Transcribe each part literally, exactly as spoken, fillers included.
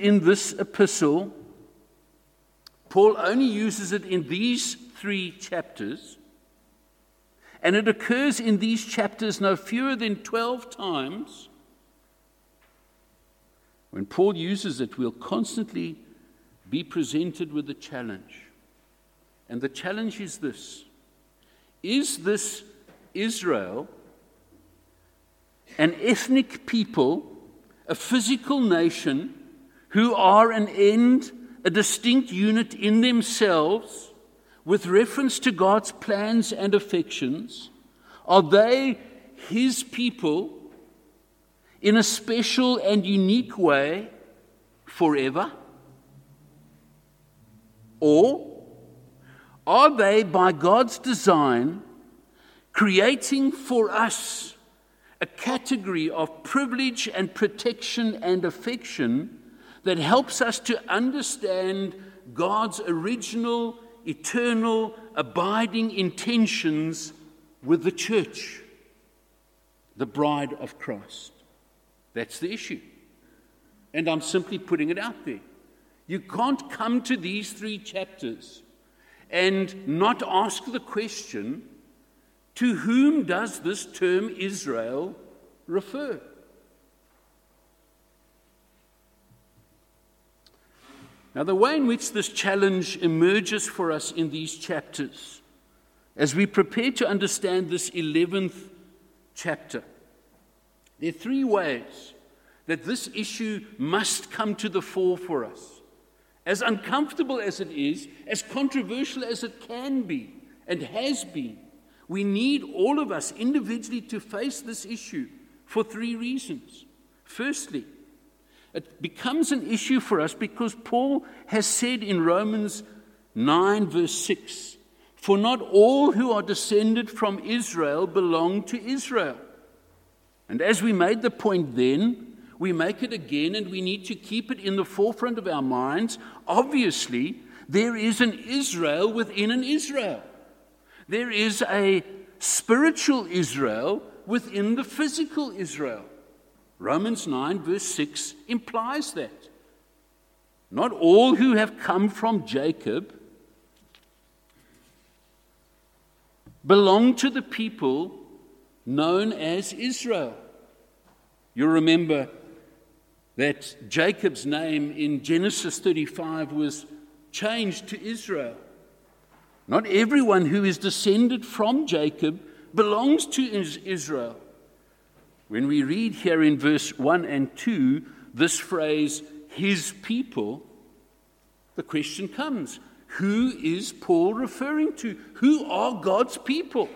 in this epistle, Paul only uses it in these three chapters, and it occurs in these chapters no fewer than twelve times. When Paul uses it, we'll constantly be presented with a challenge. And the challenge is this: is this Israel an ethnic people, a physical nation, who are an end, a distinct unit in themselves, with reference to God's plans and affections? Are they His people in a special and unique way forever? Or are they, by God's design, creating for us a category of privilege and protection and affection that helps us to understand God's original, eternal, abiding intentions with the church, the bride of Christ? That's the issue. And I'm simply putting it out there. You can't come to these three chapters and not ask the question, to whom does this term Israel refer? Now, the way in which this challenge emerges for us in these chapters, as we prepare to understand this eleventh chapter, there are three ways that this issue must come to the fore for us. As uncomfortable as it is, as controversial as it can be and has been, we need all of us individually to face this issue for three reasons. Firstly, it becomes an issue for us because Paul has said in Romans nine, verse six, "For not all who are descended from Israel belong to Israel." And as we made the point then, we make it again, and we need to keep it in the forefront of our minds. Obviously, there is an Israel within an Israel. There is a spiritual Israel within the physical Israel. Romans nine, verse six implies that. Not all who have come from Jacob belong to the people known as Israel. You remember that Jacob's name in Genesis thirty-five was changed to Israel. Not everyone who is descended from Jacob belongs to Israel. When we read here in verse one and two, this phrase, his people, the question comes, who is Paul referring to? Who are God's people?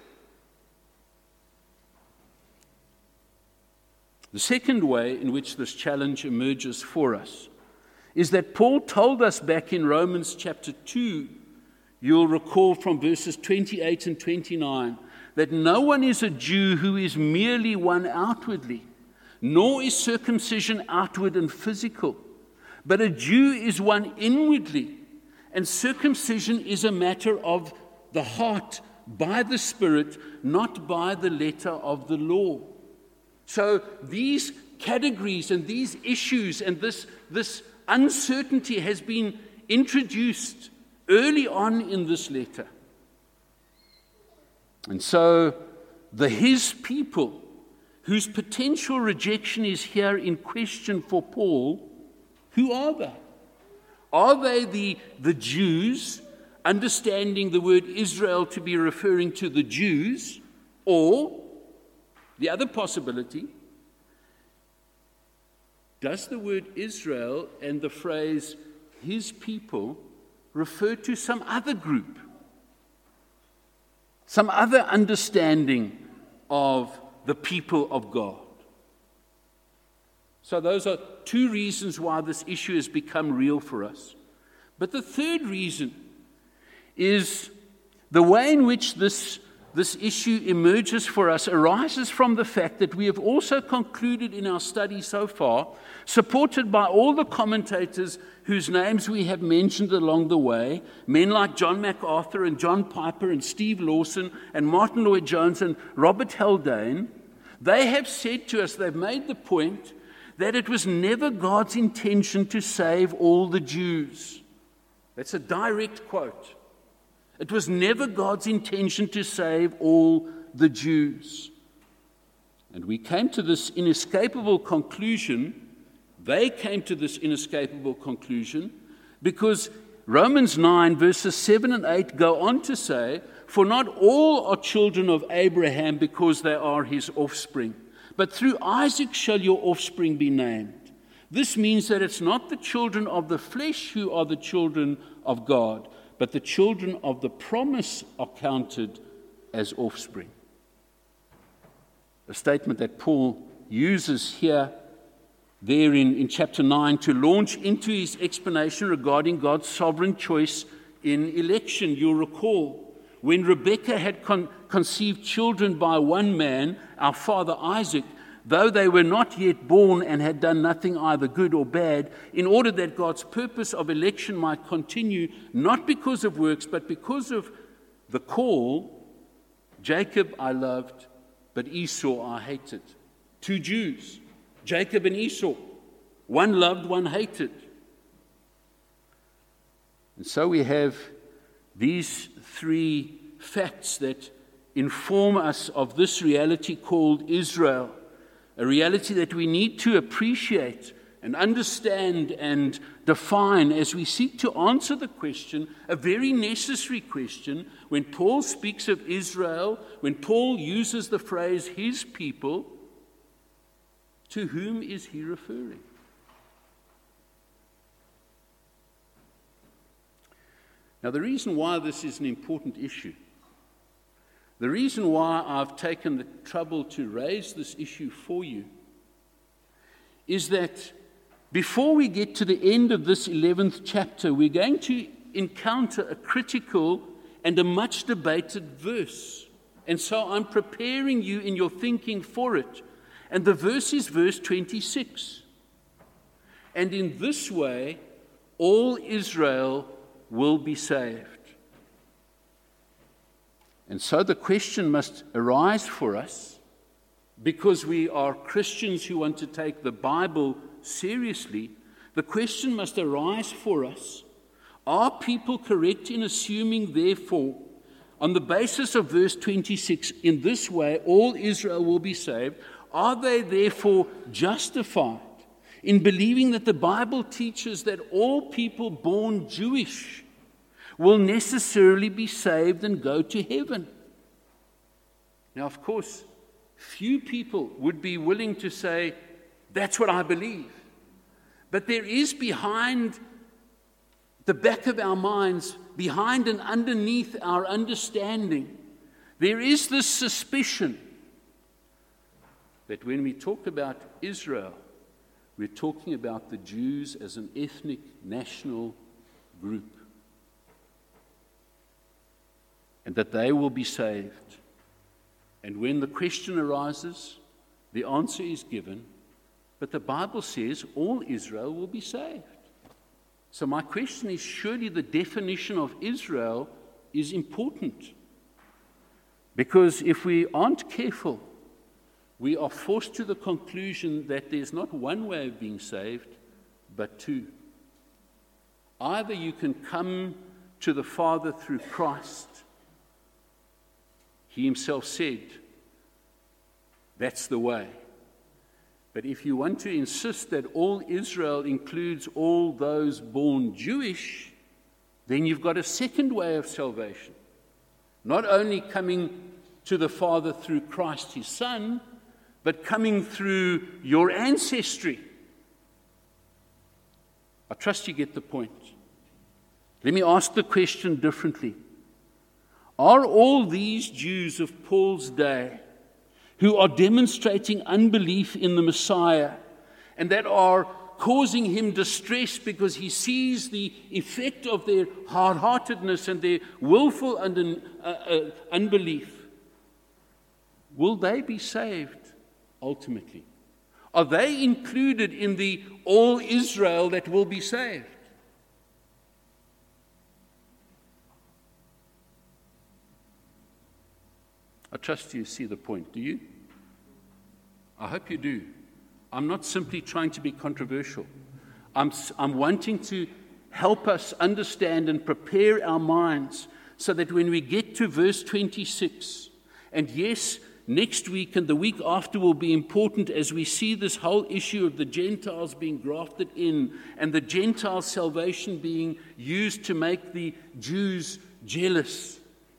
The second way in which this challenge emerges for us is that Paul told us back in Romans chapter two, you'll recall from verses twenty-eight and twenty-nine, that no one is a Jew who is merely one outwardly, nor is circumcision outward and physical, but a Jew is one inwardly, and circumcision is a matter of the heart by the Spirit, not by the letter of the law. So these categories and these issues and this, this uncertainty has been introduced early on in this letter. And so the his people, whose potential rejection is here in question for Paul, who are they? Are they the, the Jews, understanding the word Israel to be referring to the Jews, or the other possibility, does the word Israel and the phrase his people refer to some other group, some other understanding of the people of God? So those are two reasons why this issue has become real for us. But the third reason is the way in which this This issue emerges for us arises from the fact that we have also concluded in our study so far, supported by all the commentators whose names we have mentioned along the way, men like John MacArthur and John Piper and Steve Lawson and Martin Lloyd-Jones and Robert Haldane, they have said to us, they've made the point that it was never God's intention to save all the Jews. That's a direct quote. It was never God's intention to save all the Jews. And we came to this inescapable conclusion, they came to this inescapable conclusion, because Romans nine, verses seven and eight go on to say, "For not all are children of Abraham because they are his offspring, but through Isaac shall your offspring be named." This means that it's not the children of the flesh who are the children of God, but the children of the promise are counted as offspring. A statement that Paul uses here, there in, in chapter nine, to launch into his explanation regarding God's sovereign choice in election. You'll recall, when Rebekah had con- conceived children by one man, our father Isaac, though they were not yet born and had done nothing either good or bad, in order that God's purpose of election might continue, not because of works, but because of the call, Jacob I loved, but Esau I hated. Two Jews, Jacob and Esau. One loved, one hated. And so we have these three facts that inform us of this reality called Israel, a reality that we need to appreciate and understand and define as we seek to answer the question, a very necessary question, when Paul speaks of Israel, when Paul uses the phrase his people, to whom is he referring? Now, the reason why this is an important issue, the reason why I've taken the trouble to raise this issue for you, is that before we get to the end of this eleventh chapter, we're going to encounter a critical and a much debated verse. And so I'm preparing you in your thinking for it. And the verse is verse twenty-six. And in this way, all Israel will be saved. And so the question must arise for us, because we are Christians who want to take the Bible seriously, the question must arise for us: are people correct in assuming, therefore, on the basis of verse twenty-six, in this way all Israel will be saved? Are they therefore justified in believing that the Bible teaches that all people born Jewish will necessarily be saved and go to heaven? Now, of course, few people would be willing to say, that's what I believe. But there is behind the back of our minds, behind and underneath our understanding, there is this suspicion that when we talk about Israel, we're talking about the Jews as an ethnic, national group, and that they will be saved. And when the question arises, the answer is given, but the Bible says all Israel will be saved. So my question is, surely the definition of Israel is important. Because if we aren't careful, we are forced to the conclusion that there's not one way of being saved, but two. Either you can come to the Father through Christ. He himself said, that's the way. But if you want to insist that all Israel includes all those born Jewish, then you've got a second way of salvation. Not only coming to the Father through Christ his Son, but coming through your ancestry. I trust you get the point. Let me ask the question differently. Are all these Jews of Paul's day, who are demonstrating unbelief in the Messiah and that are causing him distress because he sees the effect of their hard-heartedness and their willful un- uh, uh, unbelief, will they be saved ultimately? Are they included in the all Israel that will be saved? I trust you see the point, do you? I hope you do. I'm not simply trying to be controversial. I'm, I'm wanting to help us understand and prepare our minds so that when we get to verse twenty-six, and yes, next week and the week after will be important as we see this whole issue of the Gentiles being grafted in and the Gentile salvation being used to make the Jews jealous.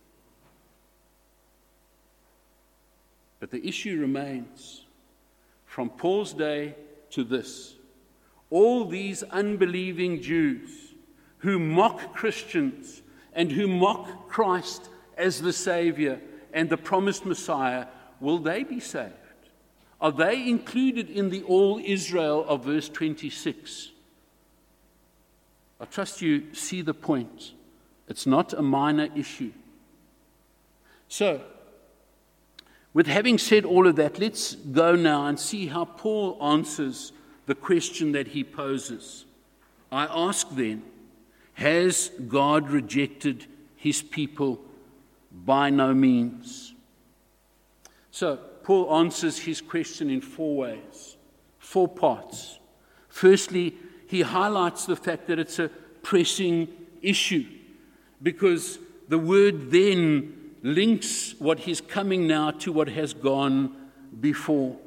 But the issue remains, from Paul's day to this, all these unbelieving Jews who mock Christians and who mock Christ as the Savior and the promised Messiah, will they be saved? Are they included in the all Israel of verse twenty-six? I trust you see the point. It's not a minor issue. So, with having said all of that, let's go now and see how Paul answers the question that he poses. I ask then, has God rejected his people? By no means. So, Paul answers his question in four ways, four parts. Firstly, he highlights the fact that it's a pressing issue, because the word then links what is coming now to what has gone before.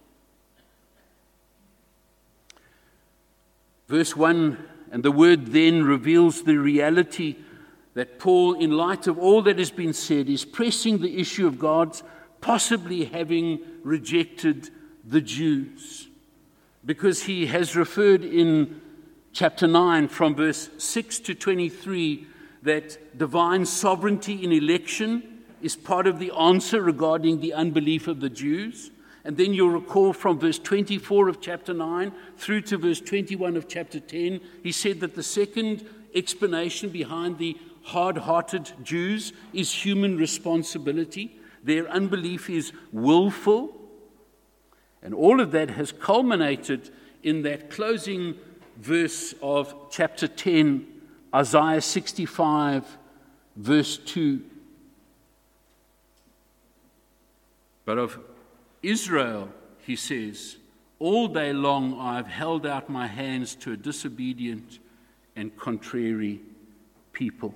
Verse one, and the word then reveals the reality that Paul, in light of all that has been said, is pressing the issue of God's possibly having rejected the Jews. Because he has referred in chapter nine from verse six to twenty-three that divine sovereignty in election is part of the answer regarding the unbelief of the Jews. And then you'll recall from verse twenty-four of chapter nine through to verse twenty-one of chapter ten, he said that the second explanation behind the hard-hearted Jews is human responsibility. Their unbelief is willful. And all of that has culminated in that closing verse of chapter ten, Isaiah sixty-five, verse two. But of Israel, he says, all day long I have held out my hands to a disobedient and contrary people.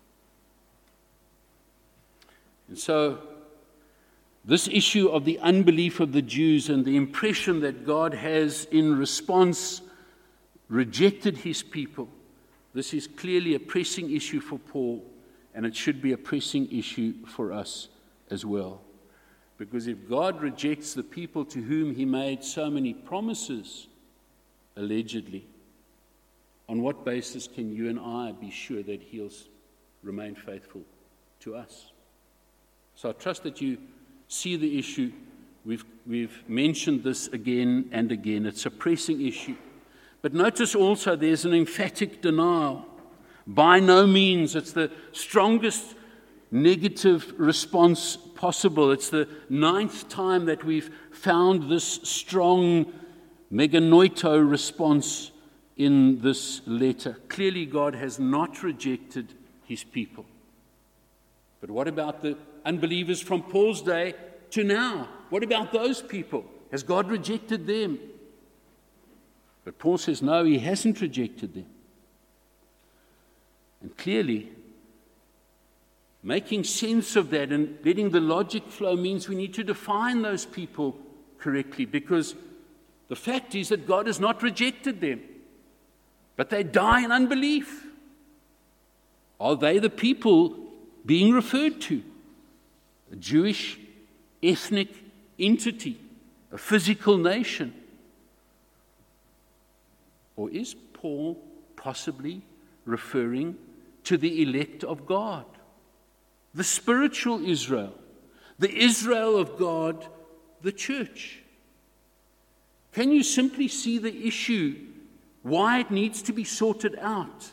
And so, this issue of the unbelief of the Jews and the impression that God has, in response, rejected his people, this is clearly a pressing issue for Paul, and it should be a pressing issue for us as well. Because if God rejects the people to whom he made so many promises, allegedly, on what basis can you and I be sure that he'll remain faithful to us? So I trust that you see the issue. We've, we've mentioned this again and again. It's a pressing issue. But notice also there's an emphatic denial. By no means. It's the strongest negative response possible. It's the ninth time that we've found this strong meganoito response in this letter. Clearly, God has not rejected his people. But what about the unbelievers from Paul's day to now? What about those people? Has God rejected them? But Paul says, no, he hasn't rejected them. And clearly, making sense of that and letting the logic flow means we need to define those people correctly, because the fact is that God has not rejected them, but they die in unbelief. Are they the people being referred to? A Jewish ethnic entity, a physical nation? Or is Paul possibly referring to the elect of God? The spiritual Israel, the Israel of God, the church. Can you simply see the issue, why it needs to be sorted out?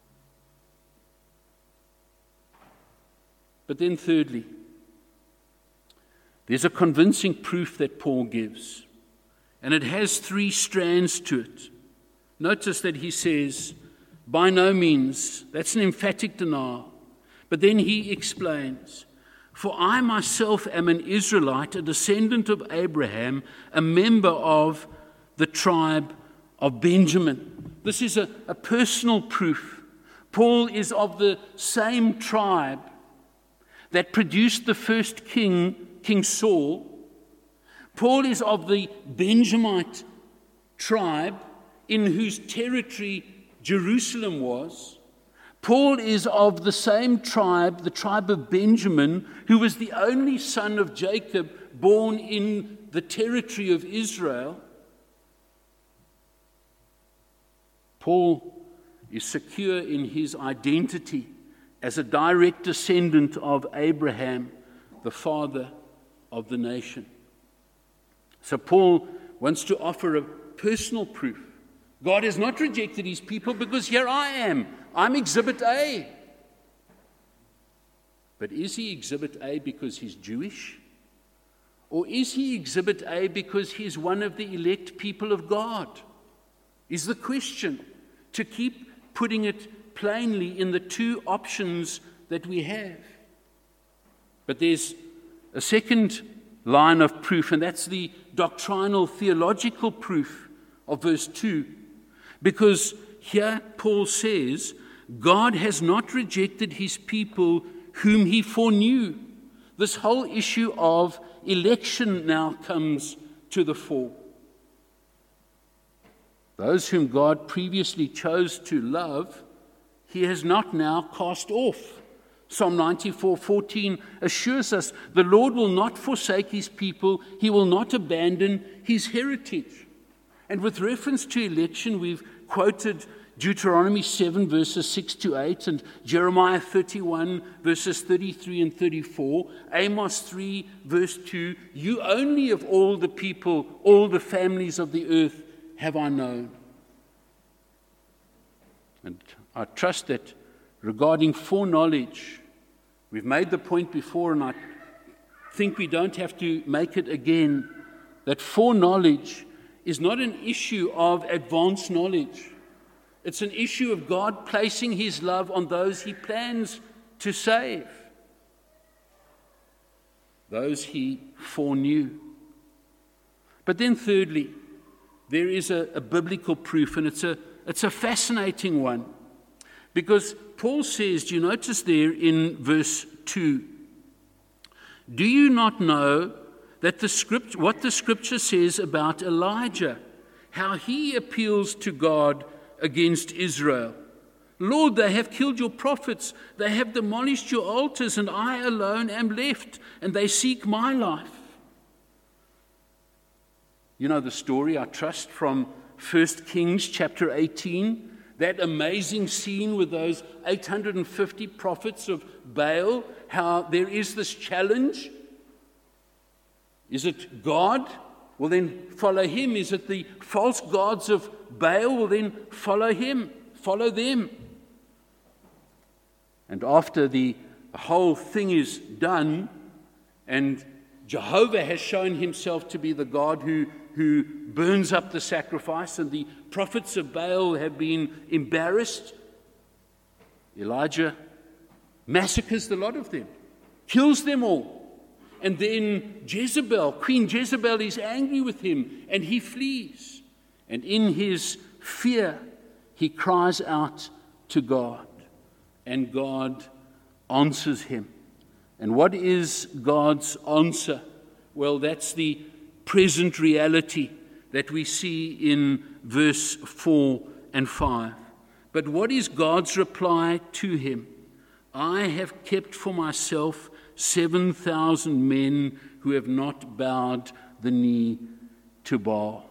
But then thirdly, there's a convincing proof that Paul gives, and it has three strands to it. Notice that he says, by no means, that's an emphatic denial. But then he explains, for I myself am an Israelite, a descendant of Abraham, a member of the tribe of Benjamin. This is a, a personal proof. Paul is of the same tribe that produced the first king, King Saul. Paul is of the Benjamite tribe in whose territory Jerusalem was. Paul is of the same tribe, the tribe of Benjamin, who was the only son of Jacob born in the territory of Israel. Paul is secure in his identity as a direct descendant of Abraham, the father of the nation. So Paul wants to offer a personal proof. God has not rejected his people because here I am. I'm Exhibit A. But is he Exhibit A because he's Jewish? Or is he Exhibit A because he's one of the elect people of God? Is the question, to keep putting it plainly in the two options that we have. But there's a second line of proof, and that's the doctrinal theological proof of verse two. Because here Paul says, God has not rejected his people whom he foreknew. This whole issue of election now comes to the fore. Those whom God previously chose to love, he has not now cast off. Psalm ninety-four fourteen assures us the Lord will not forsake his people, he will not abandon his heritage. And with reference to election, we've quoted Deuteronomy seven, verses six to eight, and Jeremiah thirty-one, verses thirty-three and thirty-four, Amos three, verse two, you only of all the people, all the families of the earth have I known. And I trust that regarding foreknowledge, we've made the point before, and I think we don't have to make it again, that foreknowledge is not an issue of advanced knowledge. It's an issue of God placing his love on those he plans to save, those he foreknew. But then thirdly, there is a, a biblical proof, and it's a, it's a fascinating one. Because Paul says, do you notice there in verse two, do you not know that the script, what the scripture says about Elijah, how he appeals to God against Israel? Lord, they have killed your prophets, they have demolished your altars, and I alone am left, and they seek my life. You know the story, I trust, from First Kings chapter eighteen, that amazing scene with those eight hundred fifty prophets of Baal, how there is this challenge. Is it God? Well, then follow him. Is it the false gods of Baal? Well, then follow him. Follow them. And after the whole thing is done, and Jehovah has shown himself to be the God who, who burns up the sacrifice, and the prophets of Baal have been embarrassed, Elijah massacres the lot of them, kills them all. And then Jezebel, Queen Jezebel, is angry with him, and he flees. And in his fear, he cries out to God, and God answers him. And what is God's answer? Well, that's the present reality that we see in verse four and five. But what is God's reply to him? I have kept for myself seven thousand men who have not bowed the knee to Baal.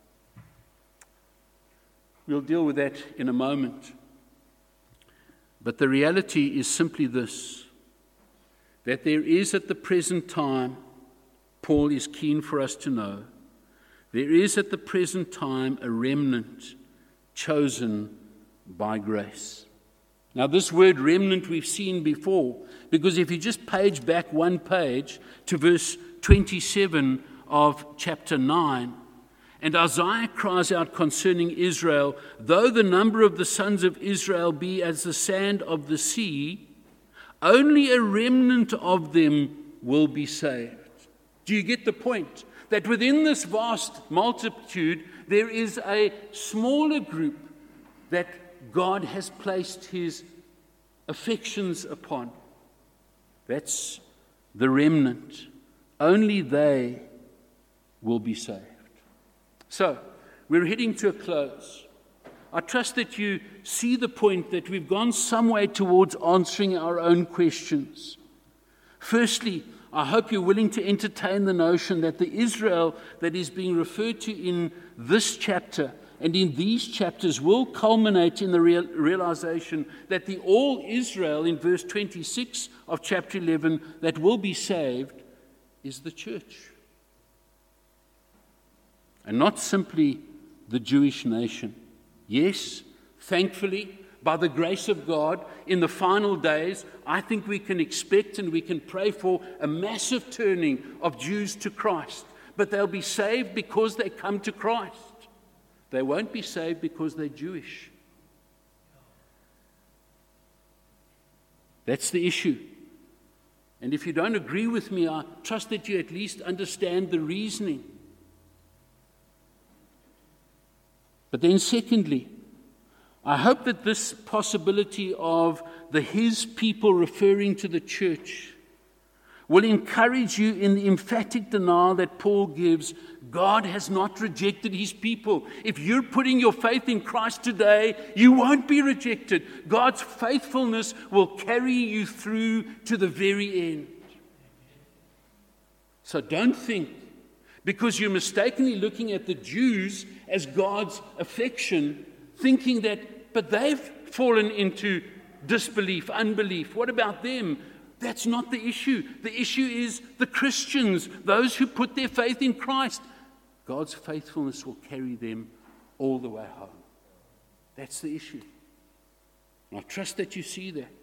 We'll deal with that in a moment. But the reality is simply this, that there is at the present time, Paul is keen for us to know, there is at the present time a remnant chosen by grace. Now, this word remnant we've seen before, because if you just page back one page to verse twenty-seven of chapter nine, and Isaiah cries out concerning Israel, though the number of the sons of Israel be as the sand of the sea, only a remnant of them will be saved. Do you get the point? That within this vast multitude, There is a smaller group that God has placed his affections upon. That's the remnant. Only they will be saved. So, we're heading to a close. I trust that you see the point that we've gone some way towards answering our own questions. Firstly, I hope you're willing to entertain the notion that the Israel that is being referred to in this chapter and in these chapters will culminate in the real, realization that the all Israel in verse twenty-six of chapter eleven that will be saved is the church. And not simply the Jewish nation. Yes, thankfully, by the grace of God, in the final days, I think we can expect and we can pray for a massive turning of Jews to Christ. But they'll be saved because they come to Christ. They won't be saved because they're Jewish. That's the issue. And if you don't agree with me, I trust that you at least understand the reasoning. But then secondly, I hope that this possibility of the his people referring to the church will encourage you in the emphatic denial that Paul gives. God has not rejected his people. If you're putting your faith in Christ today, you won't be rejected. God's faithfulness will carry you through to the very end. So don't think, because you're mistakenly looking at the Jews as God's affection, thinking that, but they've fallen into disbelief, unbelief. What about them? That's not the issue. The issue is the Christians, those who put their faith in Christ. God's faithfulness will carry them all the way home. That's the issue. And I trust that you see that.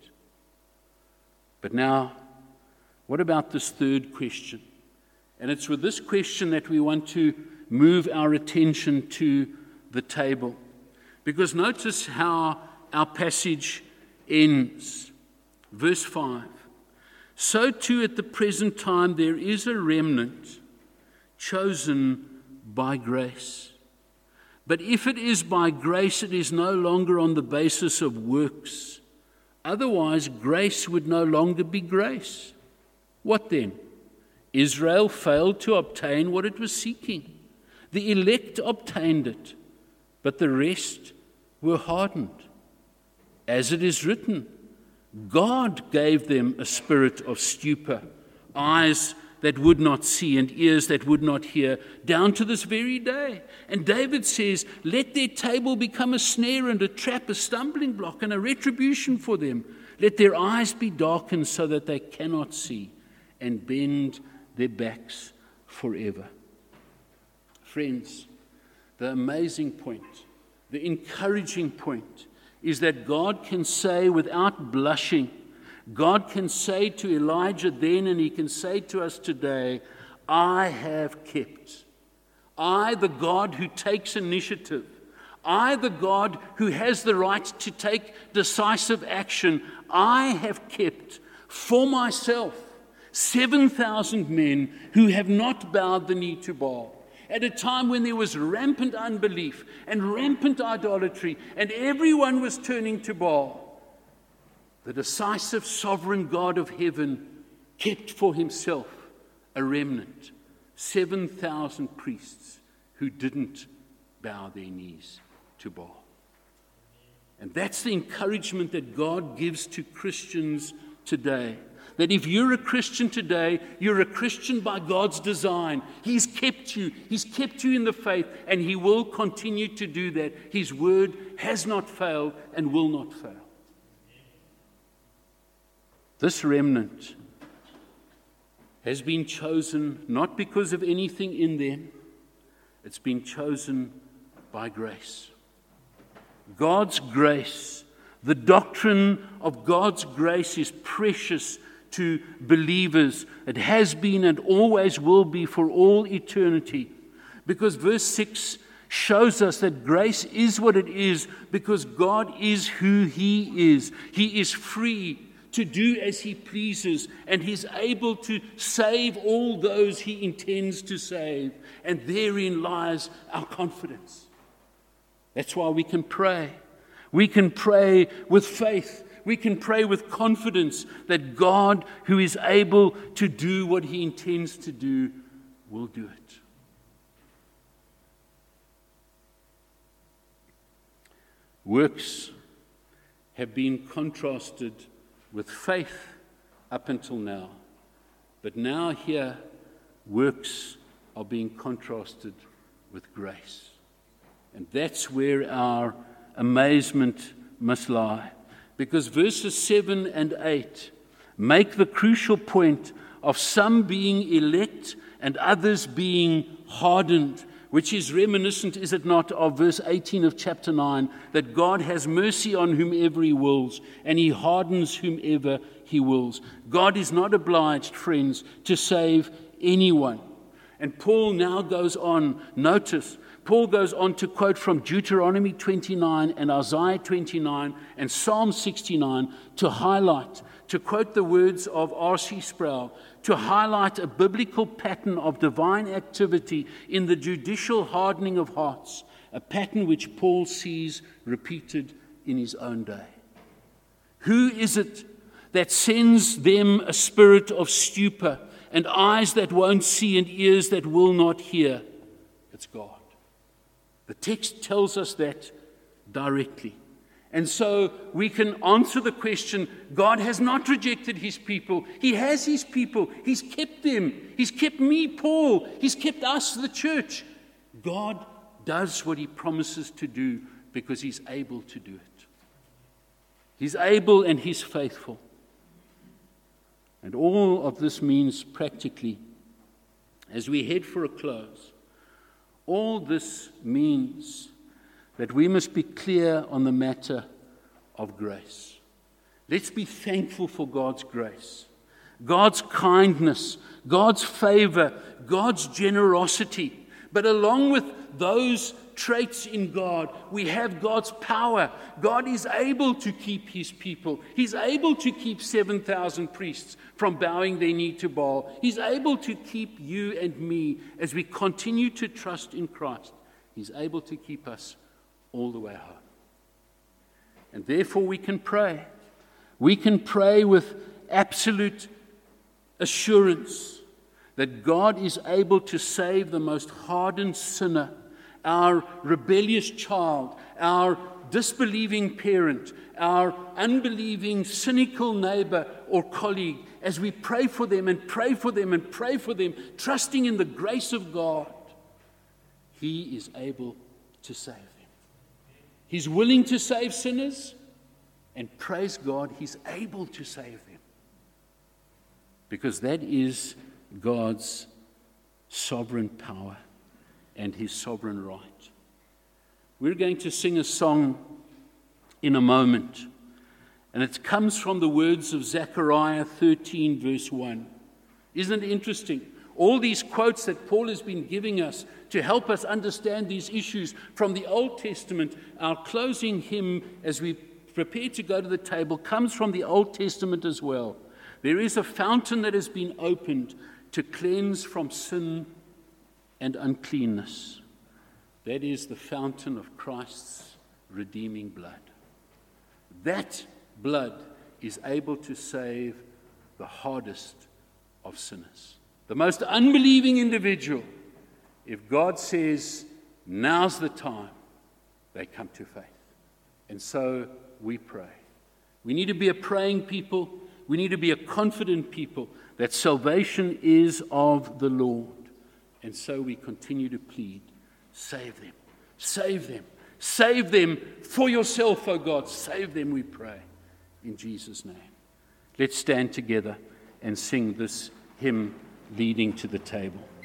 But now, what about this third question? And it's with this question that we want to move our attention to the table. Because notice how our passage ends. Verse five. So too at the present time there is a remnant chosen by grace. But if it is by grace, it is no longer on the basis of works. Otherwise, grace would no longer be grace. What then? Israel failed to obtain what it was seeking. The elect obtained it, but the rest were hardened. As it is written, God gave them a spirit of stupor, eyes that would not see and ears that would not hear, down to this very day. And David says, let their table become a snare and a trap, a stumbling block and a retribution for them. Let their eyes be darkened so that they cannot see, and bend their backs forever. Friends, the amazing point, the encouraging point, is that God can say without blushing, God can say to Elijah then, and he can say to us today, I have kept. I, the God who takes initiative, I, the God who has the right to take decisive action, I have kept for myself seven thousand men who have not bowed the knee to Baal. At a time when there was rampant unbelief and rampant idolatry, and everyone was turning to Baal, the decisive sovereign God of heaven kept for himself a remnant, seven thousand priests who didn't bow their knees to Baal. And that's the encouragement that God gives to Christians today. That if you're a Christian today, you're a Christian by God's design. He's kept you. He's kept you in the faith, and he will continue to do that. His word has not failed and will not fail. This remnant has been chosen not because of anything in them. It's been chosen by grace. God's grace, the doctrine of God's grace is precious to believers. It has been and always will be for all eternity. Because verse six shows us that grace is what it is because God is who he is. He is free to do as he pleases, and he's able to save all those he intends to save. And therein lies our confidence. That's why we can pray. We can pray with faith. We can pray with confidence that God, who is able to do what he intends to do, will do it. Works have been contrasted with faith up until now. But now here, works are being contrasted with grace. And that's where our amazement must lie. Because verses seven and eight make the crucial point of some being elect and others being hardened, which is reminiscent, is it not, of verse eighteen of chapter nine, that God has mercy on whomever he wills, and he hardens whomever he wills. God is not obliged, friends, to save anyone. And Paul now goes on, notice, Paul goes on to quote from Deuteronomy twenty-nine and Isaiah twenty-nine and Psalm sixty-nine to highlight, to quote the words of R C Sproul, to highlight a biblical pattern of divine activity in the judicial hardening of hearts, a pattern which Paul sees repeated in his own day. Who is it that sends them a spirit of stupor and eyes that won't see and ears that will not hear? It's God. The text tells us that directly. And so we can answer the question, God has not rejected his people. He has his people. He's kept them. He's kept me, Paul. He's kept us, the church. God does what he promises to do because he's able to do it. He's able and he's faithful. And all of this means practically, as we head for a close, all this means that we must be clear on the matter of grace. Let's be thankful for God's grace, God's kindness, God's favor, God's generosity. But along with those traits in God, we have God's power. God is able to keep his people. He's able to keep seven thousand priests from bowing their knee to Baal. He's able to keep you and me as we continue to trust in Christ. He's able to keep us all the way home. And therefore we can pray. We can pray with absolute assurance that God is able to save the most hardened sinner, our rebellious child, our disbelieving parent, our unbelieving, cynical neighbor or colleague, as we pray for them and pray for them and pray for them, trusting in the grace of God. He is able to save them. He's willing to save sinners, and praise God, he's able to save them. Because that is God's sovereign power and his sovereign right. We're going to sing a song in a moment, and it comes from the words of Zechariah thirteen, verse one. Isn't it interesting? All these quotes that Paul has been giving us to help us understand these issues from the Old Testament, our closing hymn as we prepare to go to the table comes from the Old Testament as well. There is a fountain that has been opened to cleanse from sin and uncleanness. That is the fountain of Christ's redeeming blood. That blood is able to save the hardest of sinners. The most unbelieving individual, if God says, now's the time, they come to faith. And so we pray. We need to be a praying people. We need to be a confident people that salvation is of the Lord. And so we continue to plead, save them, save them, save them for yourself, O God. Save them, we pray, in Jesus' name. Let's stand together and sing this hymn leading to the table.